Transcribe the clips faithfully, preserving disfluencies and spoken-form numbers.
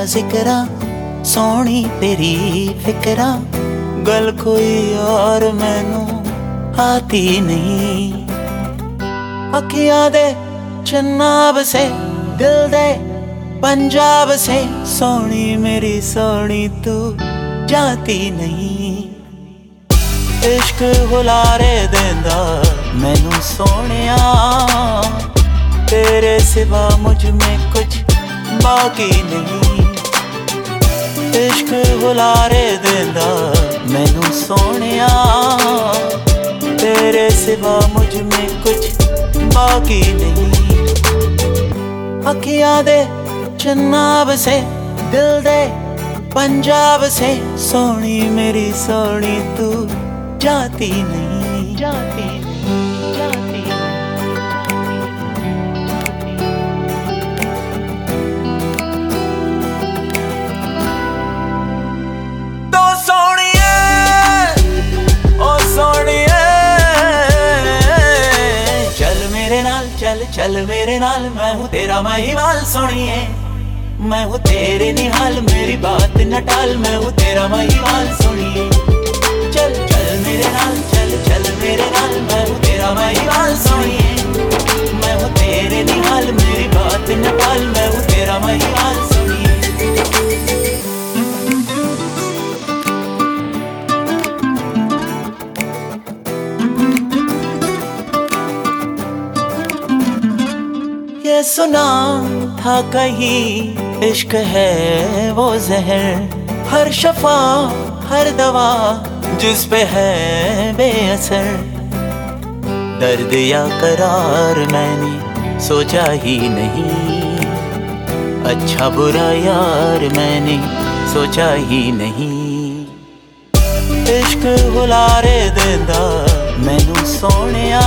जिक्रा सोनी तेरी फिक्रा गल कोई और मैनू आती नहीं। अखियां दे चनाब से दिल दे पंजाब से सोनी मेरी सोनी तू जाती नहीं। इश्क हुलारे देंदा मैनू सोनिया तेरे सिवा मुझ में कुछ बाकी नहीं। इश्क हुलारे देंदा मैनू सोनिया तेरे सिवा मुझ में कुछ बाकी नहीं। अखियां दे चनाब से दिल दे पंजाब से सोनी मेरी सोनी तू जाती नहीं जाती नहीं जाती तो सोनिए ओ सोनिए चल मेरे नाल चल चल मेरे नाल मैं हूँ तेरा महिवाल सोनिए। मैं हूँ तेरे निहाल मेरी बात न टाल मैं हूँ तेरा महिवाल सोनिए। चल चल मेरे नाल चल चल मेरे नाल मैं हूँ तेरा महिवाल सोनिए। मैं हूँ तेरे निहाल मेरी बात न टाल मैं हूँ तेरा महिवाल सोनिए। ये सुना था कहीं इश्क है वो जहर हर शफा हर दवा जिस पे है बेअसर। दर्द या करार मैंने सोचा ही नहीं अच्छा बुरा यार मैंने सोचा ही नहीं। इश्क हुलारे देंदा मैनू सोनिया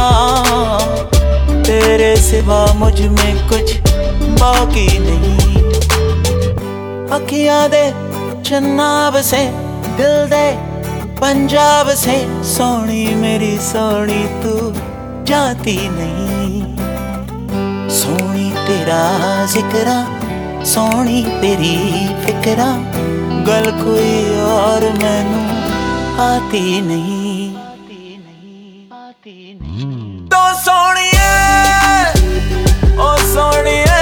तेरे सिवा मुझ में कुछ बाकी नहीं। अखियां दे चनाब से दिल दे पंजाब से सोनी मेरी सोनी तू जाती नहीं। सोनी तेरा जिक्रा सोनी तेरी फिक्रा गल कोई और मैनू आती नहीं आती नहीं। तो सोनिए ओ सोनिए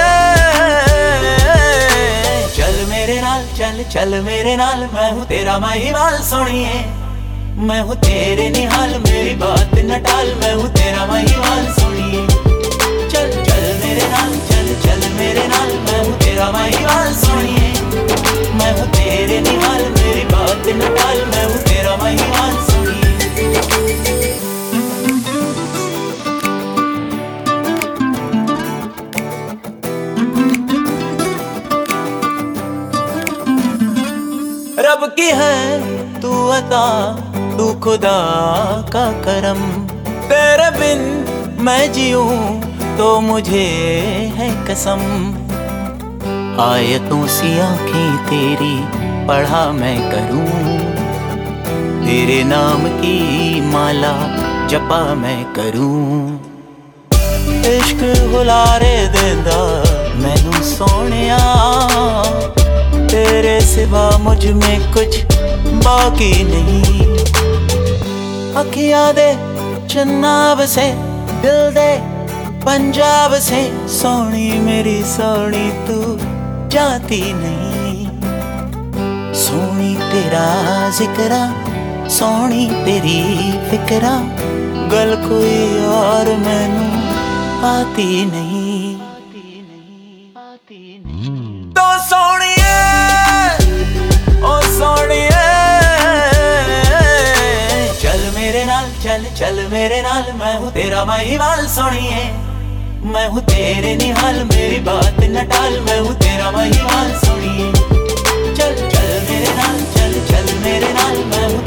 चल मेरे नाल चल चल मेरे नाल मैं हूँ तेरा महिवाल सोनिए। मैं हूँ तेरे निहाल मेरी बात न टाल मैं हूँ तेरा महिवाल सोनिए। चल चल मेरे नाल चल चल मेरे नाल मैं हूँ तेरा महिवाल सोनिए। मैं हूँ तेरे निहाल मेरी बात न टाल मैं हूँ तेरा महिवाल सोनिए। रब की है तू अता तू खुदा का करम तेरे बिन मैं जीऊं तो मुझे है कसम। आयतों सी आँखें तेरी पढ़ा मैं करूं तेरे नाम की माला जपा मैं करूं। इश्क हुलारे देंदा मैनू सोनिया तेरे सिवा मुझ में कुछ बाकी नहीं। अखियां दे चनाब से दिल दे पंजाब से सोनी मेरी सोनी तू जाती नहीं। सोनी तेरा जिक्रा सोनी तेरी फिक्रा गल कोई और मैनू आती नहीं आती नहीं। तो सोनिए ओ सोनिए चल मेरे नाल चल चल मेरे नाल मैं हूँ तेरा महिवाल सोनिए। मैं हूँ तेरे निहाल मेरी बात न टाल मैं हूँ तेरा महिवाल सोनिए। चल चल मेरे नाल चल चल मेरे नाल मैं हूँ